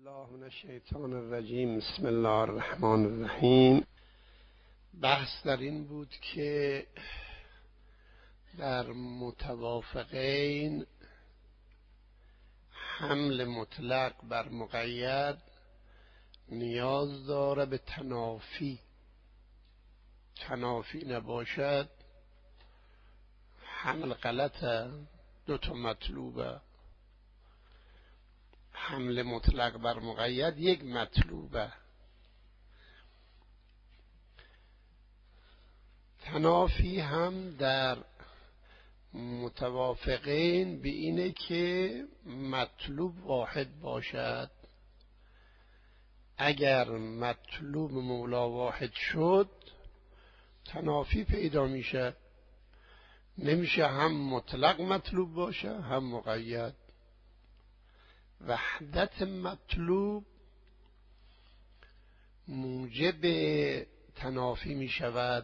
الله من الشیطان الرجیم. بسم الله الرحمن الرحیم. بحث در این بود که در متوافقین حمل مطلق بر مقید نیاز داره به تنافی نباشد حمل غلطه، دو تا مطلوبه. حمل مطلق بر مقید یک مطلوبه. تنافی هم در متوافقین به اینه که مطلوب واحد باشد. اگر مطلوب مولا واحد شد تنافی پیدا میشه، نمیشه هم مطلق مطلوب باشه هم مقید. وحدت مطلوب موجب تنافی می شود.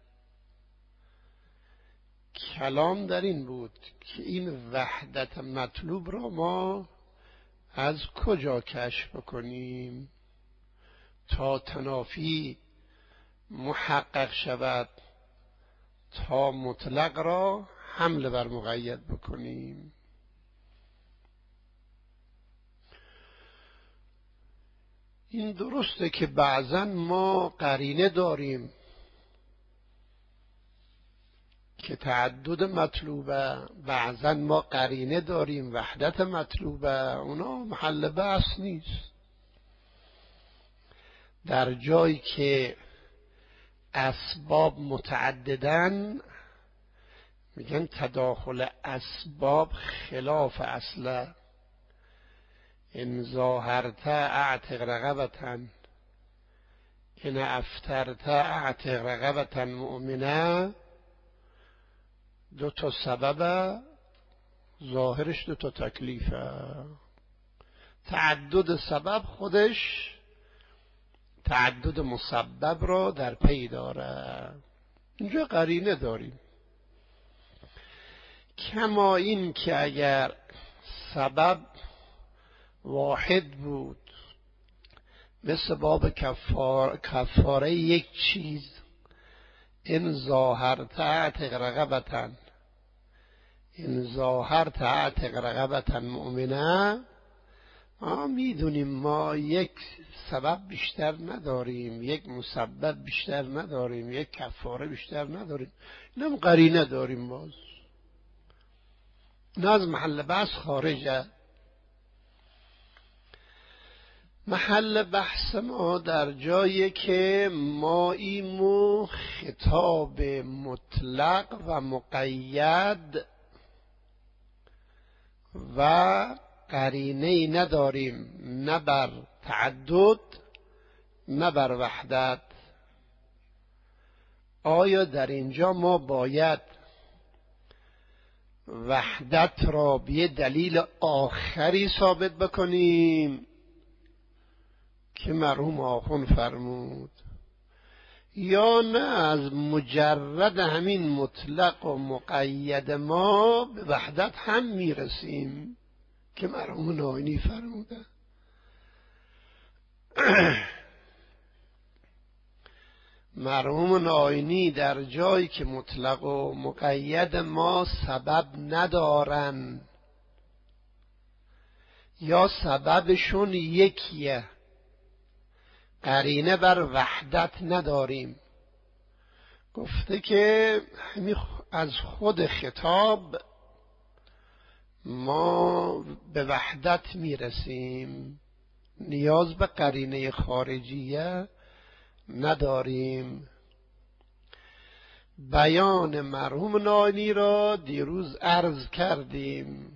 کلام در این بود که این وحدت مطلوب را ما از کجا کشف کنیم تا تنافی محقق شود، تا مطلق را حمل بر مقید بکنیم. این درسته که بعضا ما قرینه داریم که تعدد مطلوبه، بعضا ما قرینه داریم وحدت مطلوبه. اونا محل بحث نیست. در جایی که اسباب متعددن میگن تداخل اسباب خلاف اصله. ان ظاهرت اعتق رقبة ان افطرت اعتق رقبة مؤمنه. دو تا سبب، ظاهرش دو تا تکلیفه. تعدد سبب خودش تعدد مسبب را در پی داره. اینجا قرینه داریم. کما این که اگر سبب واحد بود مثل باب کفاره یک چیز، ان ظاهرت اعتق رقبة ان ظاهرت اعتق رقبة مؤمنه. ما میدونیم ما یک سبب بیشتر نداریم، یک مسبب بیشتر نداریم، یک کفاره بیشتر نداریم. اینم قرینه داریم. باز نه از محل بحث خارجه. محل بحث ما در جایی که ما ایمو خطاب مطلق و مقید و قرینه‌ای نداریم، نه بر تعدد نه بر وحدت. آیا در اینجا ما باید وحدت را به دلیل آخری ثابت بکنیم که مرحوم آخوند فرمود، یا نه از مجرد همین مطلق و مقید ما به وحدت هم میرسیم که مرحوم ناینی فرموده؟ مرحوم ناینی در جایی که مطلق و مقید ما سبب ندارن یا سببشون یکیه، قرینه بر وحدت نداریم، گفته که از خود خطاب ما به وحدت میرسیم، نیاز به قرینه خارجیه نداریم. بیان مرحوم ناینی را دیروز عرض کردیم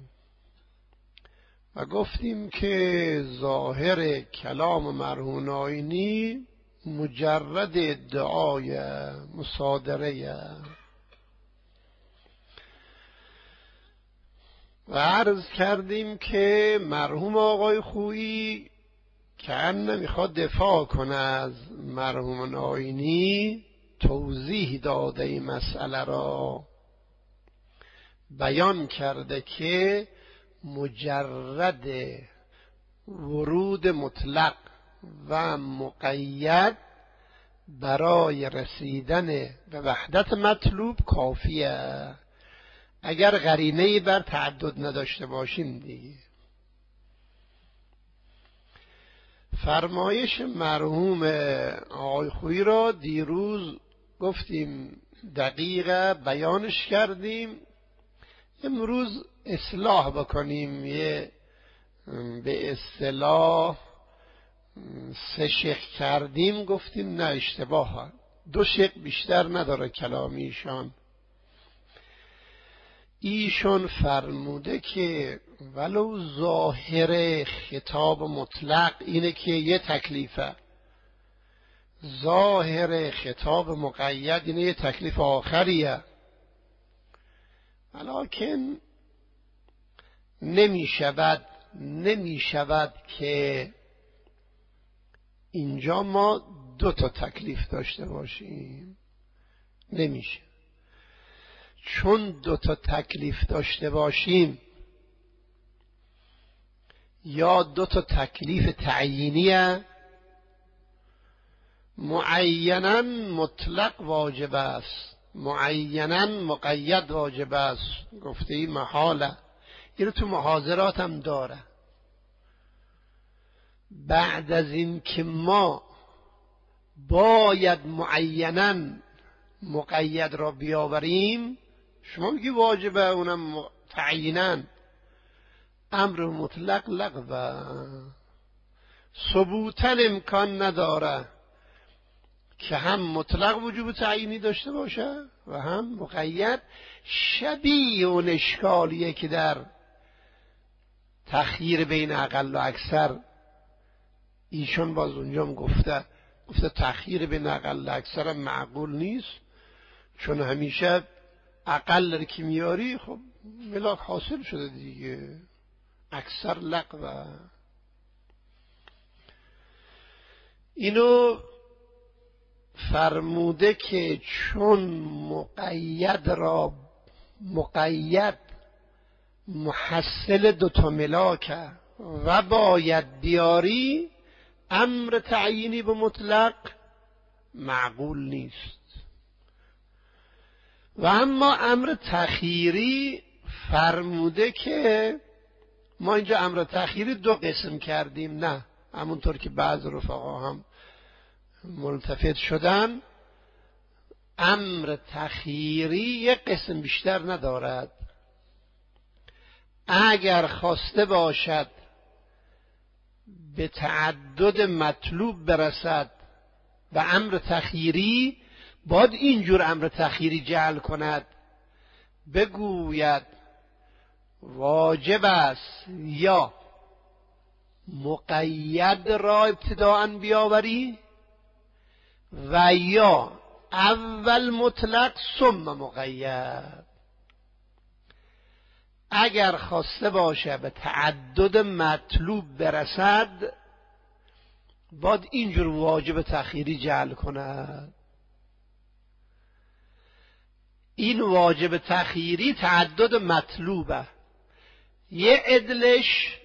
و گفتیم که ظاهر کلام مرحوم ناینی مجرد ادعای مصادره و عرض کردیم که مرحوم آقای خویی که نمیخواد دفاع کنه از مرحوم ناینی توضیح داده این مسئله را، بیان کرده که مجرد ورود وجود مطلق و مقید برای رسیدن به وحدت مطلوب کافیه، اگر قرینه‌ای بر تعدد نداشته باشیم دیگه. فرمایش مرحوم آقای خویی را دیروز گفتیم، دقیقه بیانش کردیم. امروز اصلاح بکنیم، یه به اصطلاح 3 شق کردیم، گفتیم نه اشتباه، 2 شق بیشتر نداره کلام ایشون فرموده که ولو ظاهر خطاب مطلق اینه که یه تکلیفه، ظاهر خطاب مقید اینه یه تکلیف آخریه، ولکن نمی شود که اینجا ما 2 تا تکلیف داشته باشیم. نمیشه، چون 2 تا تکلیف داشته باشیم یا 2 تا تکلیف تعیینیه، معیناً مطلق واجب است، معیناً مقید واجب است. گفته ای محاله، این تو محاضرات هم داره. بعد از این که ما باید معیناً مقید را بیاوریم، شما میگی واجبه، اونم تعییناً، امر مطلق لغوه، ثبوتاً امکان نداره که هم مطلق وجوب تعیینی داشته باشه و هم مقید. شبیه اون اشکالیه که در تخییر بین اقل و اکثر ایشون باز اونجا گفته تخییر بین اقل و اکثر معقول نیست، چون همیشه اقل که میاری خب ملاک حاصل شده دیگه، اکثر لغوه. اینو فرموده که چون مقید محصل 2 تا ملاکه و باید بیاری، امر تعیینی به مطلق معقول نیست. و اما امر تخییری فرموده که ما اینجا امر تخییری 2 قسم کردیم، نه همونطور که بعض رفقا هم ملتفت شدن، امر تخییری 1 قسم بیشتر ندارد. اگر خواسته باشد به تعدد مطلوب برسد و امر تخییری، باید اینجور امر تخییری جعل کند، بگوید واجب است یا مقید را ابتداءً بیاوری و یا اول مطلق ثم مقید. اگر خواسته باشه به تعدد مطلوب برسد، باید اینجور واجب تخییری جعل کند. این واجب تخییری تعدد مطلوبه، یه عدلش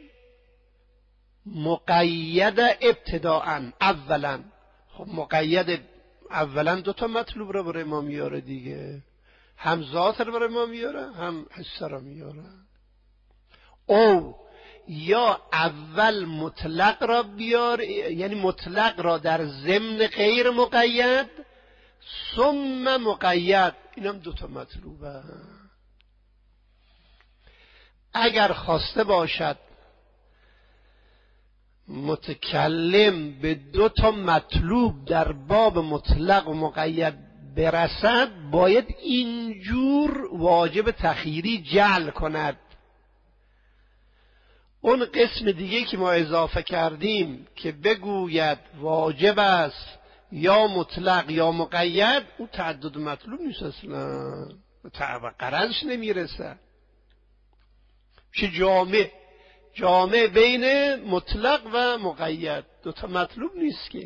مقید ابتداءً اولا. خب مقید اولا 2 تا مطلوب رو برای ما میاره دیگه، هم ذات رو برای ما میاره هم حصه رو میاره. او یا اول مطلق را بیار، یعنی مطلق را در ضمن غیر مقید، ثم مقید، اینم 2 تا مطلوبه. اگر خواسته باشد متکلم به 2 تا مطلوب در باب مطلق و مقید برسد، باید اینجور واجب تخییری جعل کند. اون قسم دیگه که ما اضافه کردیم که بگوید واجب است یا مطلق یا مقید، اون تعدد مطلوب نیست اصلا، قرضش نمیرسه. چه جامع بین مطلق و مقید، 2 تا مطلوب نیست که.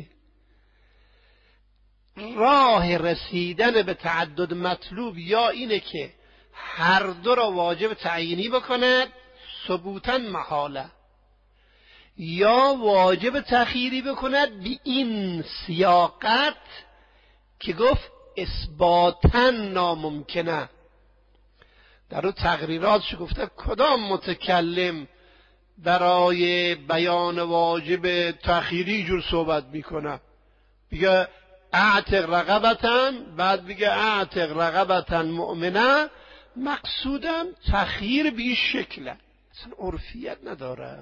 راه رسیدن به تعدد مطلوب یا اینه که هر 2 را واجب تعیینی بکند ثبوتاً محاله، یا واجب تأخیری بکند به این سیاقت که گفت اثباتاً ناممکنه. در اون تقریراتش گفته کدام متکلم برای بیان واجب تأخیری جور صحبت میکنه؟ بگه اعتق رقبتاً، بعد بگه اعتق رقبتاً مؤمنه، مقصودم تأخیر به این شکله، اصلا عرفیت نداره.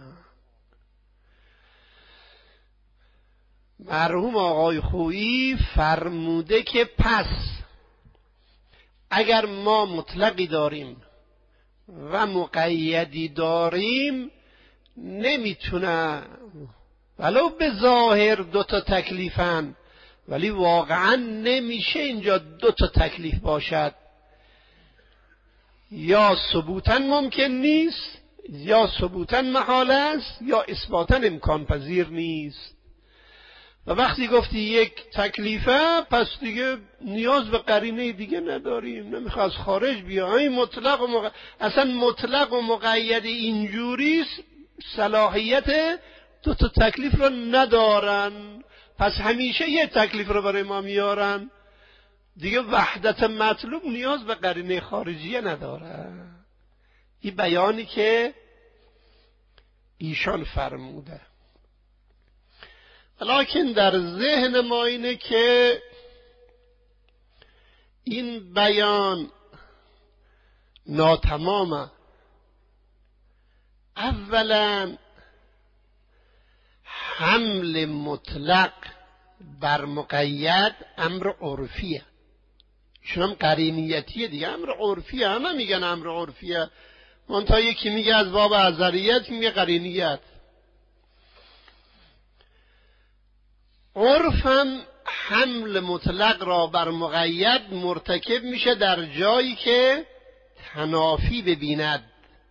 مرحوم آقای خویی فرموده که پس اگر ما مطلقی داریم و مقیدی داریم، نمیتونه ولو به ظاهر دوتا تکلیفن، ولی واقعا نمیشه اینجا دوتا تکلیف باشد. یا ثبوتاً ممکن نیست، یا ثبوتاً محال است، یا اثباتاً امکان پذیر نیست. و وقتی گفتی یک تکلیفه، پس دیگه نیاز به قرینه دیگه نداریم، نمیخواد از خارج بیا. این مطلق اصلا مطلق و مقید اینجوریست، صلاحیت دو تا تکلیف رو ندارن، پس همیشه یه تکلیف رو برای ما میارن دیگه. وحدت مطلوب نیاز به قرینه خارجیه نداره. این بیانی که ایشان فرموده. لکن در ذهن ما اینه که این بیان ناتمامه. اولا حمل مطلق بر مقید امر عرفیه، ایشون هم قرینیتیه دیگه، امر عرفیه، همه میگن امر عرفیه، منتها یکی میگه از باب اثریت، میگه قرینیت. عرفم حمل مطلق را بر مقید مرتکب میشه در جایی که تنافی ببیند.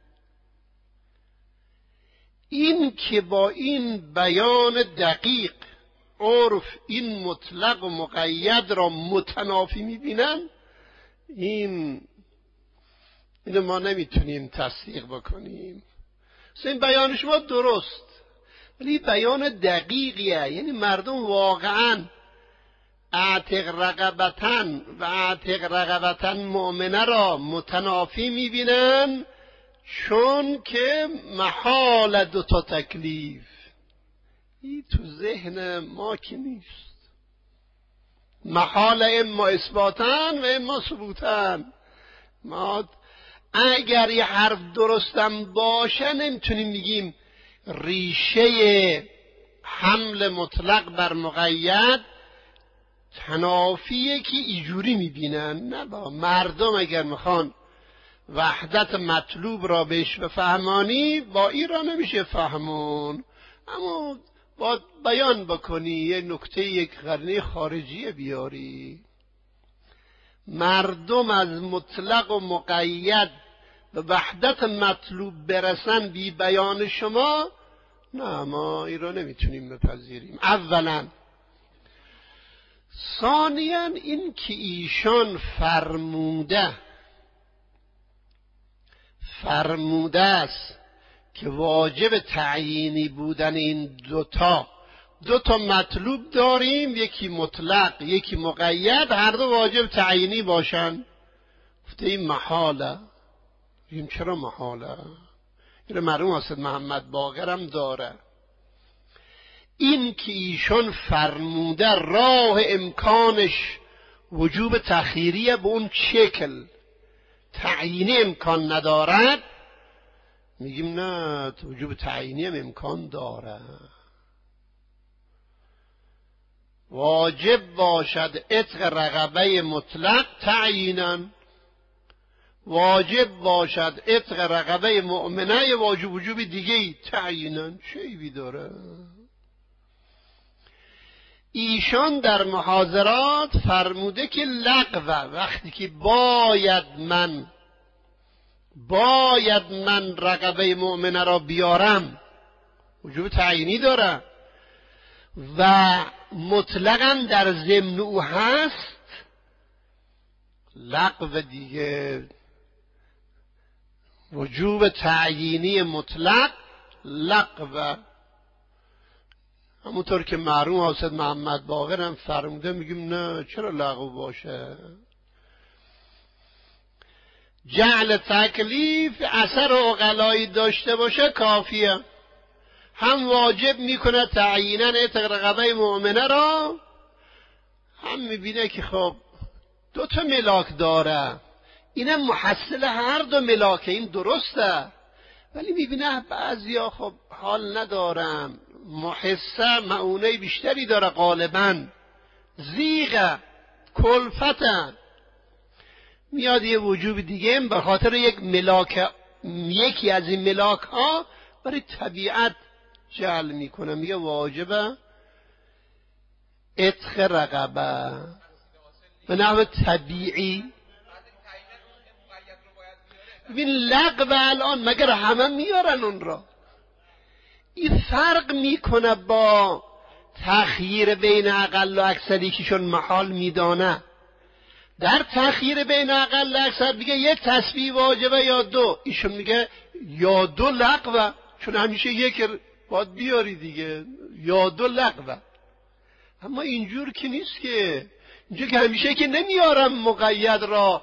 این که با این بیان دقیق عرف این مطلق و مقید را متنافی میبینن، اینو ما نمیتونیم تصدیق بکنیم. این بیان شما درست، ولی بیان دقیقیه، یعنی مردم واقعا اعتق رقبتن و اعتق رقبتن مؤمنه را متنافی میبینن، چون که محال دوتا تکلیف. این تو ذهن ما که نیست، محال اما اثباتن و اما ثبوتن. ما اگر یه حرف درستم باشه نمیتونیم بگیم ریشه حمل مطلق بر مقید تنافیه که ایجوری میبینن. نه، با مردم اگر میخوان وحدت مطلوب را بهش بفهمانی، با این را نمیشه فهمون، اما با بیان بکنی، یه نکته، یک قرینه خارجی بیاری. مردم از مطلق و مقید به وحدت مطلوب برسن بی بیان شما، نه، ما این را نمیتونیم بپذیریم. اولا. ثانیاً این که ایشان فرموده است که واجب تعیینی بودن این دوتا مطلوب داریم، یکی مطلق یکی مقید، هر دو واجب تعیینی باشن. گفته این محاله. این چرا محاله؟ این مرحوم حسن محمد باقر هم داره. این که ایشان فرموده راه امکانش وجوب تأخیریه، به اون شکل تعیینی امکان ندارد، میگیم نه، وجوب تعیینی هم امکان داره. واجب باشد عتق رقبه مطلق تعیینا، واجب باشد عتق رقبه مؤمنه یه وجوب دیگه تعیینا. چی داره؟ ایشان در محاضرات فرموده که لغوه، وقتی که باید من رقبه مؤمنه را بیارم، وجوب تعیینی داره و مطلقاً در ضمن او هست، لغو دیگه. وجوب تعیینی مطلق لغو، همونطور که مرحوم حافظ محمد باقر هم فرموده، میگیم نه چرا لغو باشه. جعل تکلیف اثر عقلایی داشته باشه کافیه. هم واجب میکنه تعیینا عتق رقبه مؤمنه را، هم میبینه که خب 2 ملاک داره، اینم محصل هر 2 ملاکه، این درسته، ولی میبینه بعضیا خب حال ندارم، محسه معونه بیشتری داره، غالبا زیغه، کلفته، میاد یه وجوب دیگه به خاطر یک ملاک، یکی از این ملاک ها برای طبیعت جعل میکنه، میگه واجبه عتق رقبه به نحو طبیعی. ببین لغو الان مگر همه میارن اون را؟ این فرق میکنه با تخییر بین اقل و اکثر، یکیشون محال میدانه. در تخییر بین اقل و اکثر میگه یک تسبیح واجبه یا 2، ایشون میگه یا 2 لغوه، چون همیشه یک باید بیاری دیگه، یا 2 لغوه. اما اینجور که نیست، که اینجور که همیشه که نمیارم مقید را،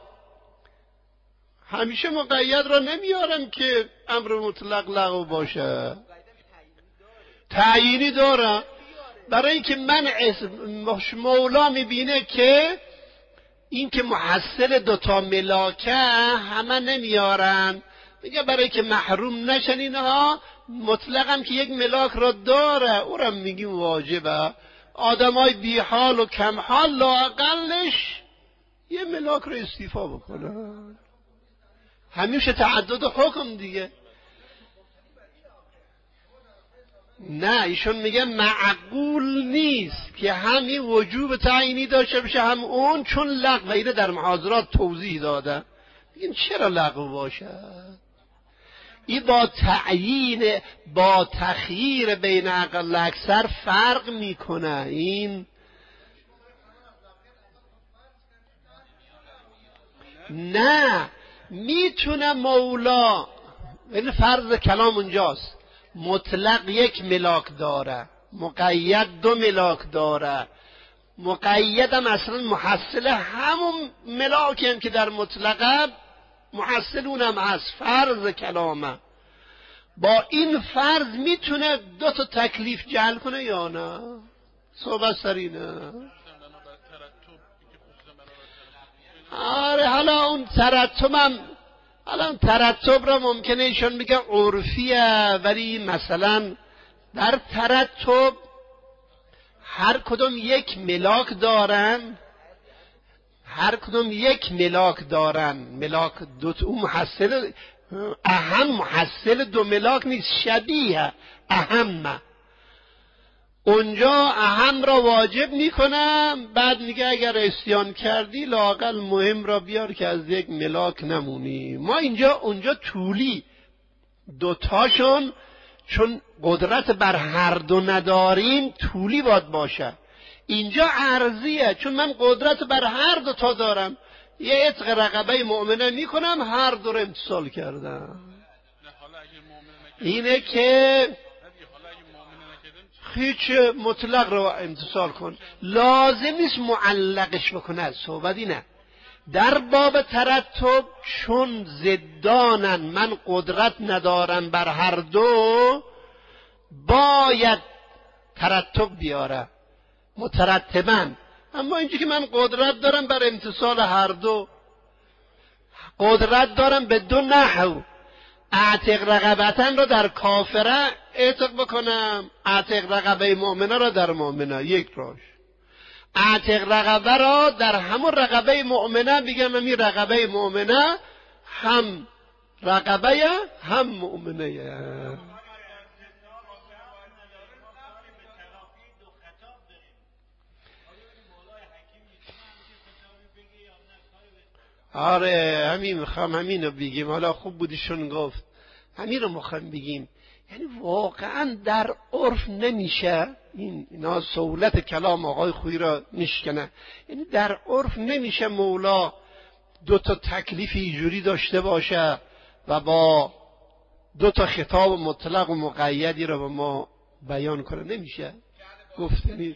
همیشه مقید را نمیارم که امر مطلق لغو باشه، تعیینی داره. برای اینکه من مولا میبینه که این که محصل 2 ملاکه همه نمیارن، میگه برای که محروم نشن اینها، مطلقم که یک ملاک را داره او را میگیم واجبه. آدمای بی حال و کم حال لااقلش یه ملاک را استیفا بکنه، همیشه تعدد حکم دیگه. نه ایشون میگه معقول نیست که هم این وجوب تعیینی داشته بشه هم اون، چون لغو اینه در محاضرات توضیح داده. میگن چرا لغو باشه؟ این با تعیین، با تخییر بین اقل اکثر فرق میکنه. این نه میتونه مولا، این فرض کلام اونجاست، مطلق 1 ملاک داره، مقید 2 ملاک داره، مقیدم اصلا محصل همون ملاکی هم که در مطلقه محصل اونم هست، فرض کلامه. با این فرض میتونه 2 تکلیف جعل کنه یا نه؟ صحبت سرینه. آره حالا اون ترتبم، الان ترتب را ممکنه ایشون میگه عرفیه، ولی مثلا در ترتب هر کدوم 1 ملاک دارن، هر کدوم 1 ملاک دارن، ملاک 2 اون محصل اهم، محصل 2 ملاک نیست، شبیه اهم. اونجا اهم را واجب میکنم، بعد میگه اگر اسیان کردی لااقل مهم را بیار که از 1 ملاک نمونی. ما اینجا اونجا طولی 2 تاشون چون قدرت بر هر 2 نداریم طولی باید باشه. اینجا عرضیه، چون من قدرت بر هر 2 تا دارم، یه عتق رقبه مؤمنه میکنم، هر 2 رو امتصال کردم. اینه که هیچ مطلق رو امتصال کن، لازم نیست معلقش بکنه. صحبت اینه در باب ترتب، چون زدانن، من قدرت ندارم بر هر 2، باید ترتب بیاره مترتبا. اما اینجا که من قدرت دارم بر امتصال هر 2، قدرت دارم به 2 نحو، اعتق رقبتن رو در کافره اعتق بکنم، اعتق رقبه مؤمنه رو در مؤمنه، 1 راش. اعتق رقبه را در همون رقبه مؤمنه بگم این رقبه مؤمنه هم رقبه هم مؤمنه. آره همین میخوام همین رو بگیم. حالا خوب بودیشون گفت همین رو میخوام بگیم. یعنی واقعا در عرف نمیشه، اینا سهولت کلام آقای خویی را نشکنه، یعنی در عرف نمیشه مولا 2 تکلیف اینجوری داشته باشه و با 2 خطاب مطلق و مقیدی را به ما بیان کنه، نمیشه. گفتنی.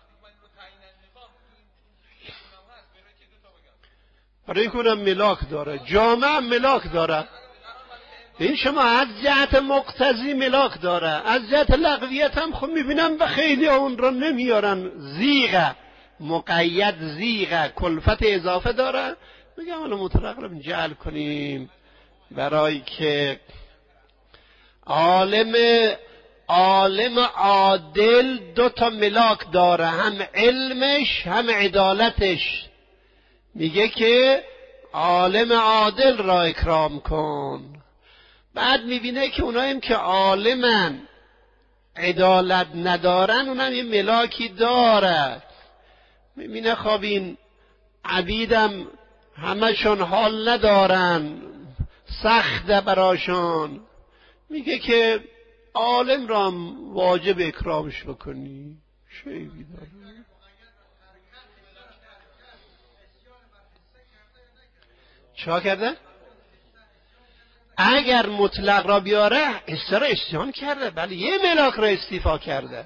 برای این کنم ملاک داره، جامعه ملاک داره. این شما از جهت مقتضی ملاک داره، از جهت لغویت هم خب میبینم و خیلی اون را نمیارن. زیغه مقید، زیغه کلفت اضافه داره. میگم حالا مطلق رو جعل کنیم برای که عالم عادل 2 تا ملاک داره، هم علمش هم عدالتش. میگه که عالم عادل را اکرام کن. بعد میبینه که اوناییم که عالمن عدالت ندارن اونم یه ملاکی داره. میبینه خب این عبیدم همشون حال ندارن، سخته براشون. میگه که عالم را واجب اکرامش بکنی. شیبی داره. چه کرده؟ اگر مطلق را بیاره استرا استیان کرده، بله یه ملاک را استیفا کرده.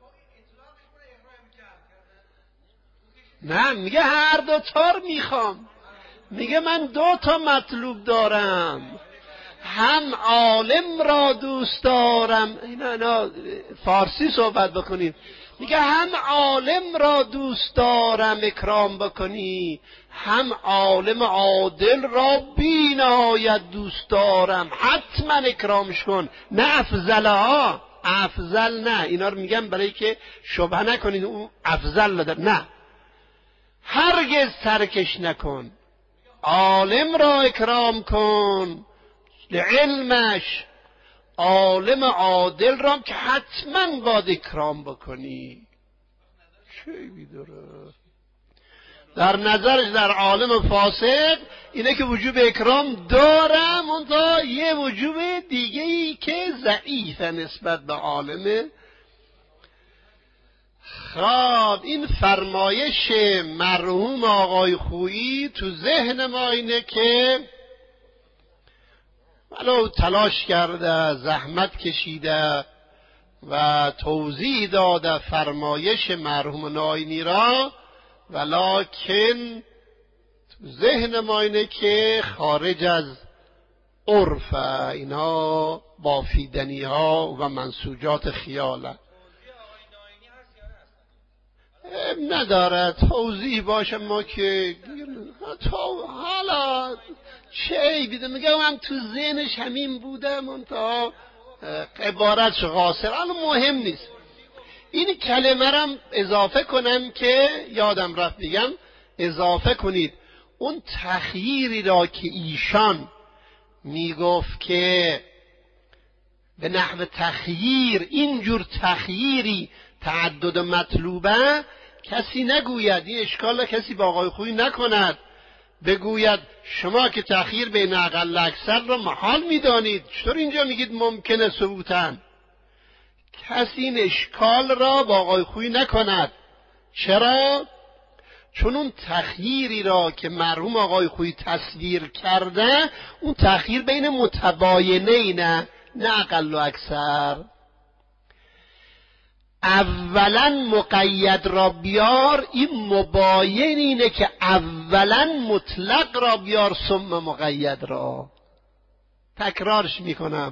نه میگه هر 2 تا میخوام. میگه من 2 تا مطلوب دارم، هم عالم را دوست دارم. اینا فارسی صحبت بکنیم. میگه هم عالم را دوست دارم اکرام بکنی، هم عالم عادل را بی نهایت دوست دارم، حتما اکرامش کن. نه افضلها، افضل نه، اینا رو میگم برای که شبهه نکنید اون افضل نداره. نه، هرگز ترکش نکن. عالم را اکرام کن لعلمش، عالم عادل را که حتما باید اکرام بکنی. چه بیداره؟ در نظرش در عالم فاسد اینه که وجوب اکرام داره، منتها یه وجوب دیگه ای که ضعیفه نسبت به عالم. خب این فرمایش مرحوم آقای خویی تو ذهن ما اینه که ولو تلاش کرده، زحمت کشیده و توضیح داده فرمایش مرحوم ناینی را، ولکن تو ذهن ما اینه که خارج از عرف اینا بافیدنی ها و منسوجات خیاله. نداره توضیح باشه ما که حالا چه بیده. میگم هم تو ذهنش همین بوده، منتها عبارتش قاصر. حالا مهم نیست. این کلمه رم اضافه کنم که یادم رفت بگم، اضافه کنید اون تخییری را که ایشان میگفت که به نحو تخییر، اینجور تخییری تعدد مطلوبه، کسی نگوید، این اشکال کسی با آقای خویی نکند، بگوید شما که تخییر بین اقل اکثر را محال میدانید، چطور اینجا میگید ممکنه ثبوتاً؟ کسی این اشکال را با آقای خویی نکند. چرا؟ چون اون تخییری را که مرحوم آقای خویی تصویر کرده، اون تخییر بین متباینه نه اقل و اکثر. اولا مقید را بیار، این مباین اینه که اولا مطلق را بیار ثم مقید را. تکرارش میکنم،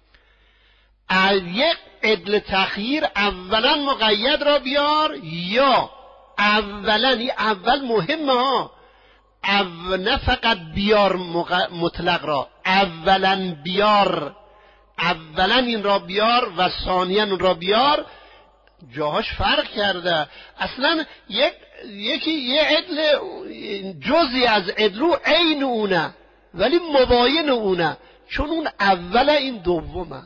یک عدل تخییر اولا مقید را بیار، یا اولا، این اول مهمه ها، نه فقط بیار مطلق را، اولا بیار، اولا این را بیار و ثانیا اون را بیار. جاهاش فرق کرده. اصلا یه عدل جزئی از عدلو عین اونه ولی مباین اونه، چون اون اول این دومه.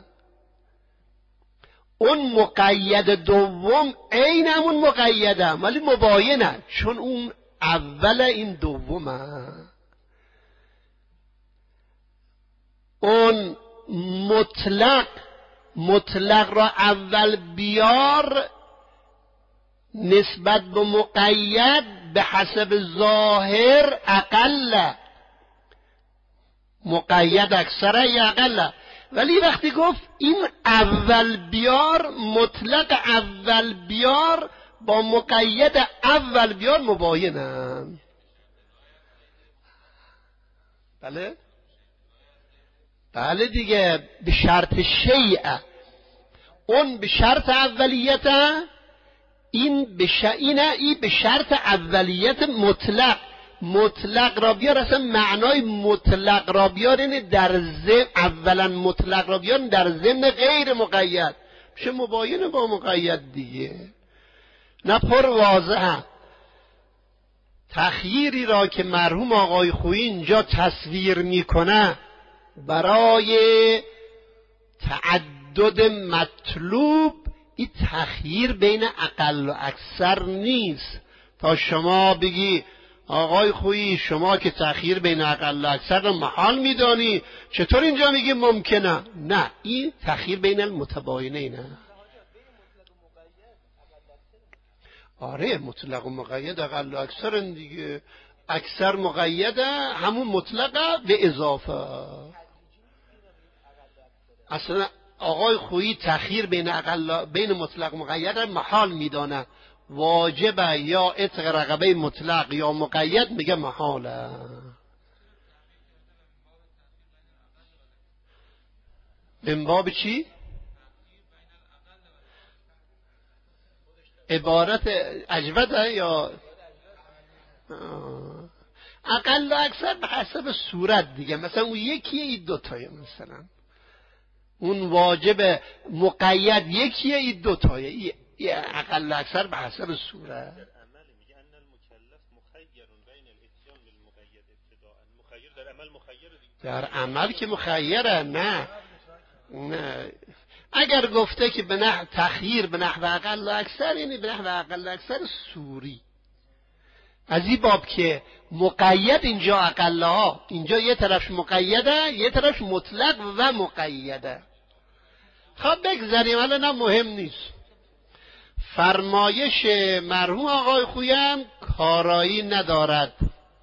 اون مقید دوم عین همون مقیده ولی مباینه، چون اون اول این دومه. اون مطلق را اول بیار، نسبت به مقید به حسب ظاهر اقل، مقید اکثره یا اقل، ولی وقتی گفت این اول بیار، مطلق اول بیار با مقید اول بیار مباینن. بله دیگه، به شرط شیء، اون به شرط اولیت، این به شرط اولیت مطلق را بیار. اصلا معنای مطلق را بیار اینه در ضمن، اولا مطلق را بیار در ضمن غیر مقید میشه مباین با مقید دیگه. نه پر واضحه. تخییری را که مرحوم آقای خویی اینجا تصویر میکنه برای تعدد مطلوب، این تخییر بین اقل و اکثر نیست. تا شما بگی آقای خویی شما که تخییر بین اقل و اکثر را محال میدانی، چطور اینجا میگی ممکنه؟ نه، این تخییر بین المتباینه. نه آره، مطلق و مقید اقل و اکثر دیگه. اکثر مقیده، همون مطلقه به اضافه. اصلا آقای خویی تخییر بین مطلق و مقید محال میدانه. واجبه یا عتق رقبه مطلق یا مقید، میگه محاله. من باب چی؟ عبارت اجوده یا اقل و اکثر به حسب صورت دیگه. مثلا اون یکیه، این دوتایه. مثلا اون واجب مقید یکیه، این دوتایه. اقل و اکثر به حسب صورت. در عمل که مخیره. نه اگر گفته که به نحو تخییر به نحو اقل و اکثر، یعنی به نحو اقل و اکثر سوری. از این باب که مقید اینجا اقل ها، اینجا یه طرفش مقیده، یه طرفش مطلق و مقیده. خب بگذاریم، الان هم مهم نیست. فرمایش مرحوم آقای خویی هم کارایی ندارد.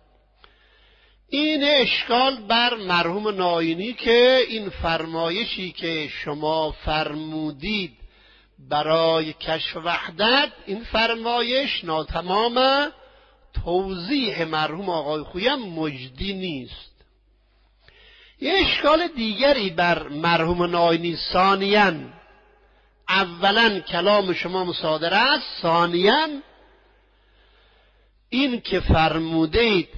این اشکال بر مرحوم ناینی که این فرمایشی که شما فرمودید برای کشف وحدت، این فرمایش ناتمامه. توضیح مرحوم آقای خویی هم مجدی نیست. یه اشکال دیگری بر مرحوم ناینی، ثانیاً اولا کلام شما مصادره است، ثانیاً این که فرمودید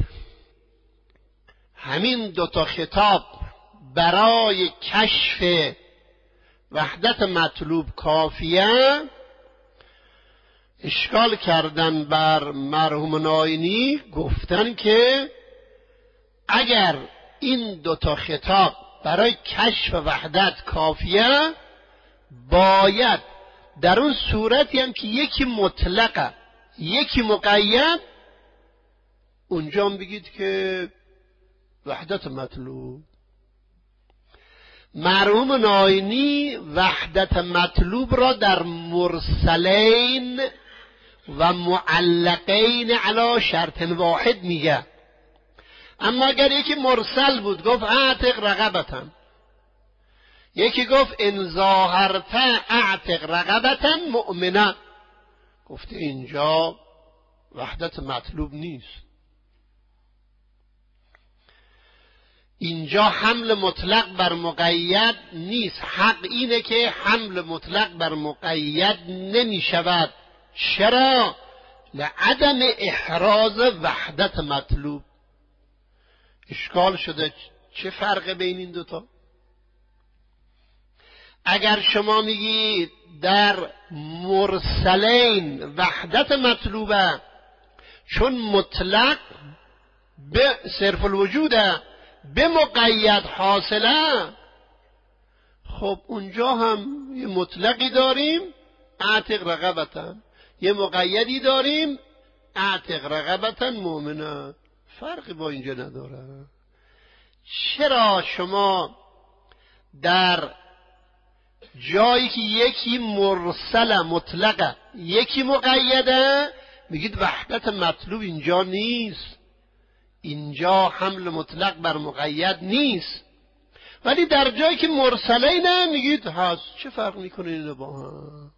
همین دوتا خطاب برای کشف وحدت مطلوب کافیه. اشکال کردن بر مرحوم ناینی، گفتن که اگر این دوتا خطاب برای کشف وحدت کافیه، باید در اون صورتی هم که یکی مطلقه یکی مقید، اونجا هم بگید که وحدت مطلوب. مرحوم ناینی وحدت مطلوب را در مرسلین و معلقین علی شرط واحد میگه. اما اگر یکی مرسل بود گفت اعتق رقبتا، یکی گفت ان ظاهرت اعتق رقبتا مؤمنه، گفته اینجا وحدت مطلوب نیست. اینجا حمل مطلق بر مقید نیست. حق اینه که حمل مطلق بر مقید نمی شود. چرا؟ لعدم احراز وحدت مطلوب. اشکال شده چه فرق بین این دوتا؟ اگر شما میگید در مرسلین وحدت مطلوبه چون مطلق به صرف الوجوده، به مقید حاصله، خب اونجا هم یه مطلقی داریم اعتق رقبتا، یه مقیدی داریم اعتق رقبتا مؤمنه. فرقی با اینجا نداره. چرا شما در جایی که یکی مرسل مطلقه یکی مقیده میگید وحدت مطلوب اینجا نیست؟ اینجا حمل مطلق بر مقید نیست. ولی در جایی که مرسله نه میگید هست. چه فرق میکنه اینو با هم؟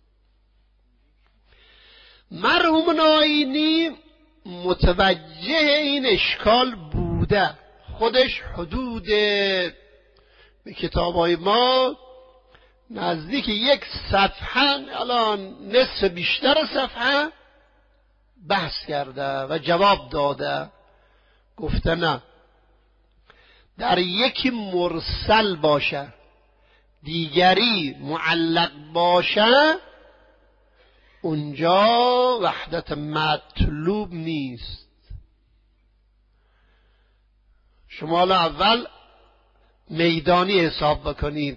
مرحوم ناینی متوجه این اشکال بوده، خودش حدود به کتابای ما نزدیک 1 صفحه، الان نصف بیشتر صفحه بحث کرده و جواب داده. گفته نه، در یکی مرسل باشه دیگری معلق باشه اونجا وحدت مطلوب نیست. شما اول میدانی حساب بکنید.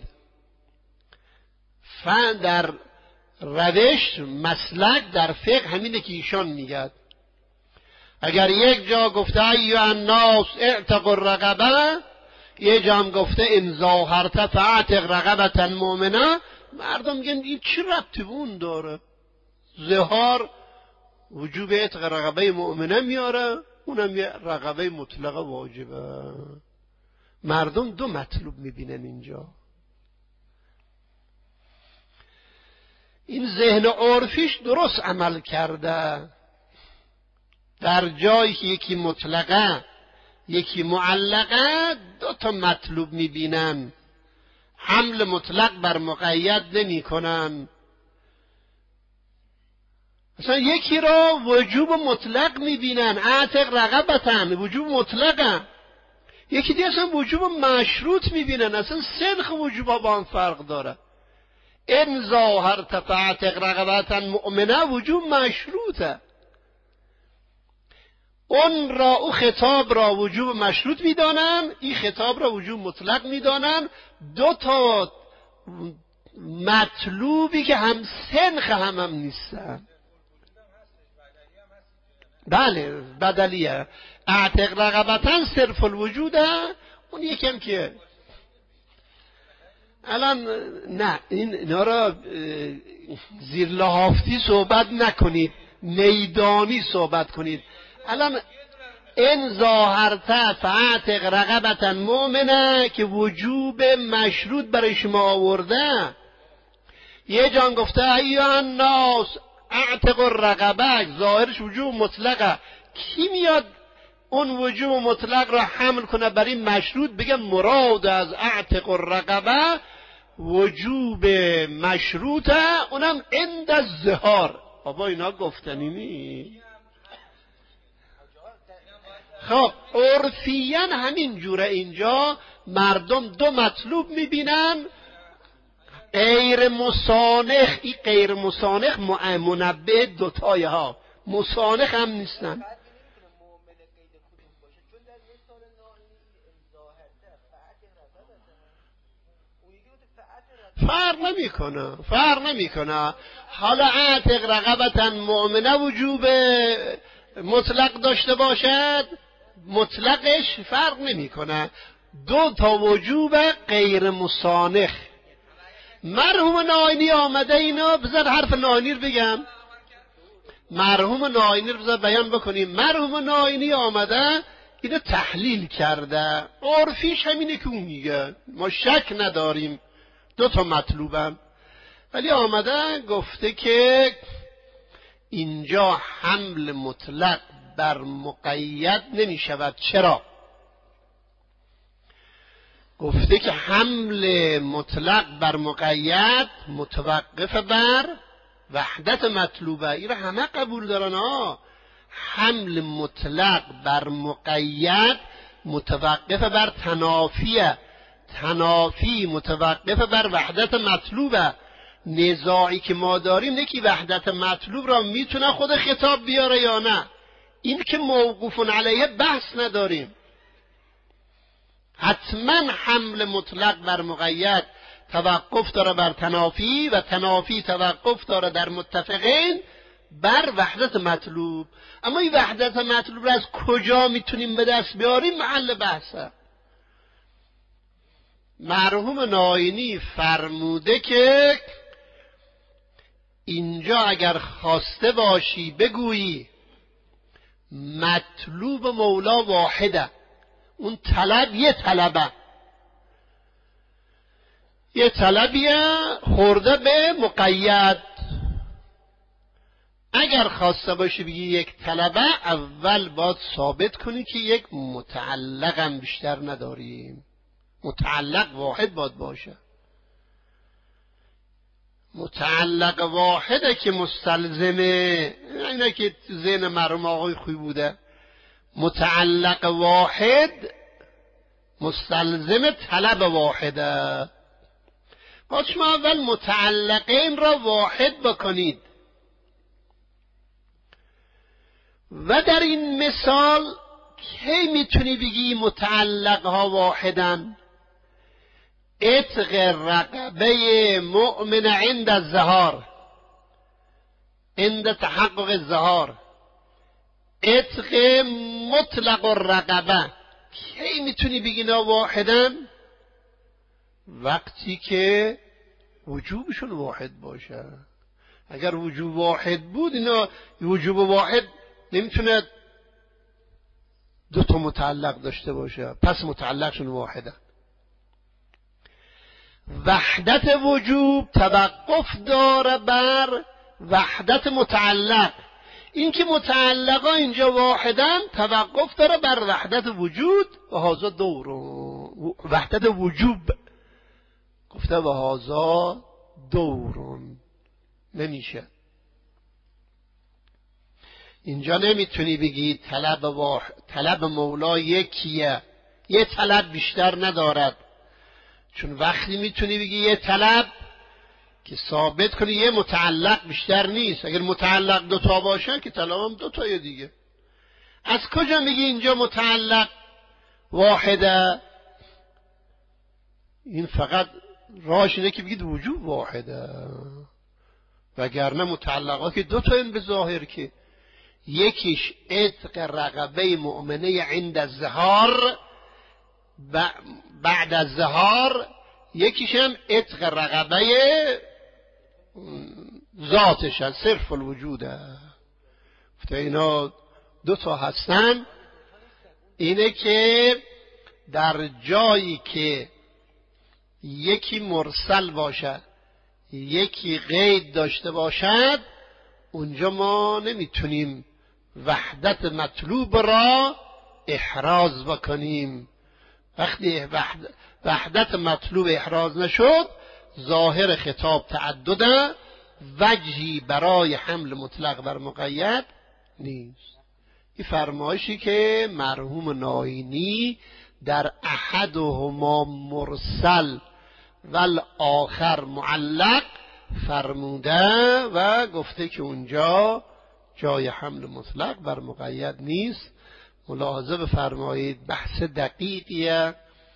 در روش مسلک در فقه همینه که ایشان میگه. اگر یک جا گفته ایها الناس اعتقوا الرقبه، یه جا هم گفته ان ظاهرت فاعتق رقبه مؤمنه، مردم میگن این چی ربطی به اون داره؟ ظهار وجوب اعتق رقبه مؤمنه میاره، اونم یه رقبه مطلقه واجبه. مردم دو مطلوب میبینن اینجا. این ذهن عرفیش درست عمل کرده. در جایی که یکی مطلقه یکی معلقه 2 مطلوب میبینن، حمل مطلق بر مقید نمی کنن. مثلا یکی را وجوب مطلق میبینن، اعتق رقبتن، وجوب مطلقه. یکی دیگه اصلا وجوب مشروط میبینن، اصلا سنخ وجوبا با هم فرق داره. ان ظاهرت فاعتق رقبه مؤمنه وجوب مشروطه. او خطاب را وجوب مشروط میدانن، این خطاب را وجوب مطلق میدانن. 2 مطلوبی که هم سنخ هم نیستن. بله بدلیه. اعتق رقبتن صرف الوجوده، اون یکم که الان نه اینا را زیر لحافتی صحبت نکنید، میدانی صحبت کنید. الان ان ظاهرت فاعتق رقبه مؤمنه که وجوب مشروط برای شما آورده. یه جان گفته ایها الناس اعتق الرقبه، ظاهرش وجوب مطلقه. کی میاد اون وجوب مطلق را حمل کنه برای مشروط، بگه مراد از اعتق الرقبه وجوب مشروطه، اونم عند الظهار. بابا اینا گفتنی نی. خب عرفیاً همین جوره. اینجا مردم 2 مطلوب میبینن. غیر مسانخ، این غیر مسانخ منبه 2 تایه ها، مسانخ هم نیستن. فرق نمیکنه. حالا اعتق رقبتن مؤمنه وجوب مطلق داشته باشد، مطلقش فرق نمیکنه. 2 وجوب غیر مسانخ. مرحوم ناینی آمده اینا، بذار حرف ناینی رو بگم. مرحوم ناینی رو بذار بیان بکنیم. مرحوم ناینی آمده اینو تحلیل کرده. عرفیش همینه که اون میگه، ما شک نداریم 2 مطلوبن. ولی آمده گفته که اینجا حمل مطلق بر مقید نمی شود. چرا؟ گفته که حمل مطلق بر مقید متوقف بر وحدت مطلوبه. این را همه قبول دارن ها. حمل مطلق بر مقید متوقف بر تنافیه، تنافی متوقف بر وحدت مطلوبه. نزاعی که ما داریم نه که وحدت مطلوب را میتونه خود خطاب بیاره یا نه. این که موقوف علیه بحث نداریم. حتما حمل مطلق بر مقید توقف داره بر تنافی و تنافی توقف داره در متفقین بر وحدت مطلوب. اما این وحدت مطلوب را از کجا میتونیم به دست بیاریم محل بحثه. مرحوم ناینی فرموده که اینجا اگر خواسته باشی بگویی مطلوب مولا واحده، اون طلب یه طلبه، یه طلبیه خورده به مقید. اگر خواسته باشی بگی یک طلبه، اول باید ثابت کنی که یک متعلق هم بیشتر نداریم. متعلق واحد باید باشه. متعلق واحده که مستلزمه، اینه که ذهن مرحوم آقای خویی بوده، متعلق واحد مستلزم طلب واحده. باید شما اول متعلقین را واحد بکنید. و در این مثال کی میتونی بگی متعلق ها واحدن؟ عتق رقبه مؤمن عند الظهار، عند تحقق الظهار. عتق مطلق الرقبه کی میتونی بگی اینا واحدن؟ وقتی که وجوبشون واحد باشه. اگر وجوب واحد بود، اینا وجوب واحد نمیتونه دو تا متعلق داشته باشه، پس متعلقشون واحده. وحدت وجوب توقف داره بر وحدت متعلق. این که متعلقا اینجا واحدن توقف داره بر وحدت وجود و هازا دور وحدت وجوب. گفته و هازا دورون نمیشه. اینجا نمیتونی بگی طلب مولا یکیه، یه طلب بیشتر ندارد. چون وقتی میتونی بگی یه طلب که ثابت کنی یه متعلق بیشتر نیست. اگر متعلق دوتا باشه که طلب هم دوتای دیگه. از کجا میگی اینجا متعلق واحده؟ این فقط راهش اینه که بگید وجوب واحده، وگرنه متعلقات که دوتا این به ظاهر که یکیش عتق رقبه مؤمنه عند الظهار بعد از ظهار، یکیش هم عتق رقبه ذاتش از صرف الوجوده. اینا دوتا هستن. اینه که در جایی که یکی مرسل باشد یکی قید داشته باشد، اونجا ما نمیتونیم وحدت مطلوب را احراز بکنیم. وقتی وحدت مطلوب احراز نشد، ظاهر خطاب تعدده، وجهی برای حمل مطلق بر مقید نیست. این فرمایشی که مرحوم ناینی در احدهما مرسل والآخر معلق فرموده و گفته که اونجا جای حمل مطلق بر مقید نیست. ملاحظه بفرمایید، بحث دقیقیه،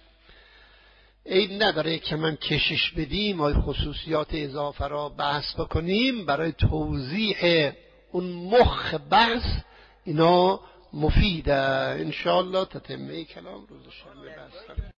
عیب نداره که من کشش بدیم و خصوصیات اضافه را بحث بکنیم. برای توضیح اون مخ بحث اینا مفیده. انشاءالله تتمه کلام روز شنبه بحث.